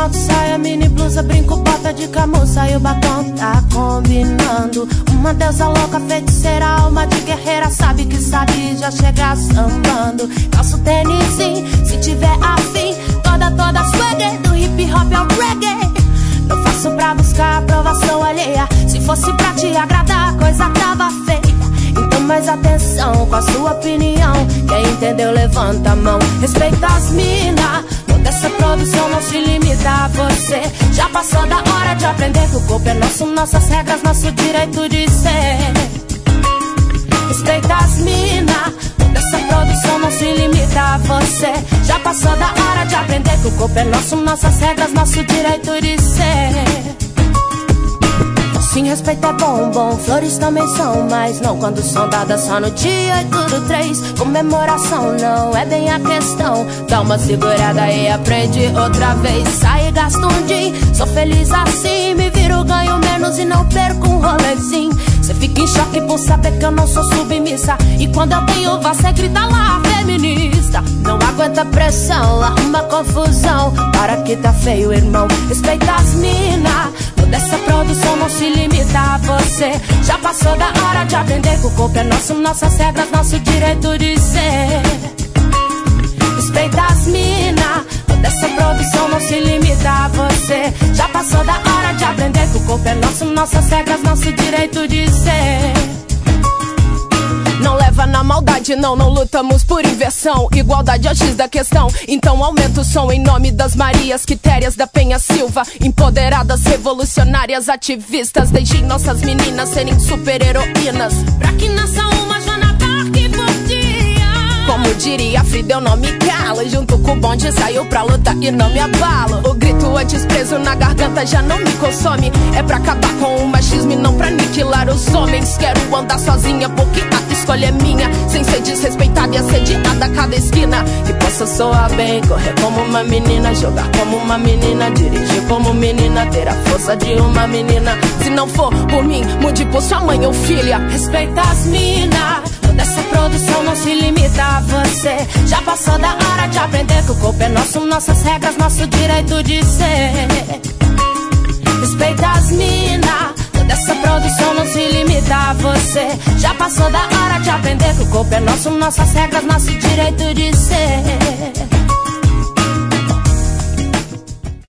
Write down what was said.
salto, saia, mini blusa, brinco, bota de camurça e o batom tá combinando. Uma deusa louca, feiticeira, alma de guerreira, sabe que sabe já chegar sambando. Calço tênis, sim, se tiver afim, toda swagger, do hip hop ao reggae. Não faço pra buscar aprovação alheia, se fosse pra te agradar a coisa tava feia. Então mais atenção com a sua opinião, quem entendeu levanta a mão. Respeita as mina, toda essa produção não se limita a você. Já passou da hora de aprender que o corpo é nosso, nossas regras, nosso direito de ser. Respeita as mina, toda essa produção não se limita a você. Já passou da hora de aprender que o corpo é nosso, nossas regras, nosso direito de ser. Sim, respeito é bom, flores também são, mas não quando são dadas só no dia 8/3. Comemoração não é bem a questão, dá uma segurada e aprende outra vez. Sai e gasta um dia, sou feliz assim, me viro, ganho menos e não perco um rolezinho. Cê fica em choque por saber que eu não sou submissa, e quando eu tenho voz cê grita lá, feminista. Não aguenta pressão, arruma confusão, para que tá feio, irmão. Respeita as mina, toda essa produção não se limita a você. Já passou da hora de aprender que o corpo é nosso, nossas regras, nosso direito de ser. Respeita as mina, toda essa produção não se limita a você. Já passou da hora de aprender que o corpo é nosso, nossas regras, nosso direito de ser. Não leva na maldade, não lutamos por inversão. Igualdade é o X da questão, então aumenta o som em nome das Marias Quitérias da Penha Silva. Empoderadas, revolucionárias, ativistas, deixem nossas meninas serem super-heroínas, pra que nasça uma Joana Dark por dia. Como diria Frida, eu não me calo, junto com o bonde saio pra lutar e não me abalo. O grito é desprezo na garganta, já não me consome. É pra acabar com o machismo e não pra aniquilar os homens. Quero andar sozinha porque a escolha é minha, sem ser desrespeitada e assediada a cada esquina. Que possa soar bem, correr como uma menina, jogar como uma menina, dirigir como menina, ter a força de uma menina. Se não for por mim, mude por sua mãe ou filha. Respeita as mina, toda essa produção não se limita a você. Já passou da hora de aprender que o corpo é nosso, nossas regras, nosso direito de ser. Respeita as mina, toda essa produção não se limita a você. Já passou da hora de aprender que o corpo é nosso, nossas regras, nosso direito de ser.